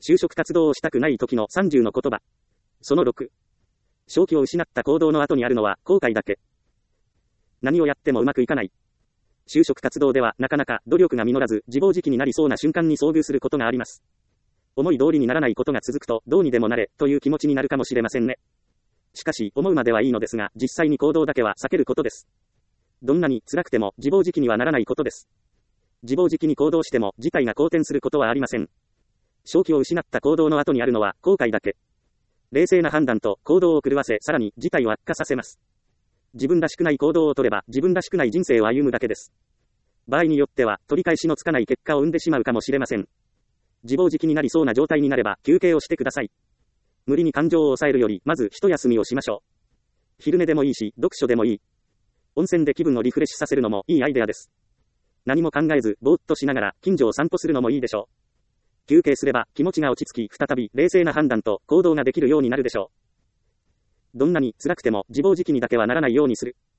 就職活動をしたくない時の30の言葉。その6。正気を失った行動の後にあるのは後悔だけ。何をやってもうまくいかない。就職活動ではなかなか努力が実らず自暴自棄になりそうな瞬間に遭遇することがあります。思い通りにならないことが続くとどうにでもなれという気持ちになるかもしれませんね。しかし思うまではいいのですが実際に行動だけは避けることです。どんなに辛くても自暴自棄にはならないことです。自暴自棄に行動しても事態が好転することはありません。正気を失った行動の後にあるのは後悔だけ。冷静な判断と行動を狂わせさらに事態を悪化させます。自分らしくない行動を取れば自分らしくない人生を歩むだけです。場合によっては取り返しのつかない結果を生んでしまうかもしれません。自暴自棄になりそうな状態になれば休憩をしてください。無理に感情を抑えるよりまず一休みをしましょう。昼寝でもいいし読書でもいい。温泉で気分をリフレッシュさせるのもいいアイデアです。何も考えずぼーっとしながら近所を散歩するのもいいでしょう。休憩すれば気持ちが落ち着き再び冷静な判断と行動ができるようになるでしょう。どんなに辛くても自暴自棄にだけはならないようにする。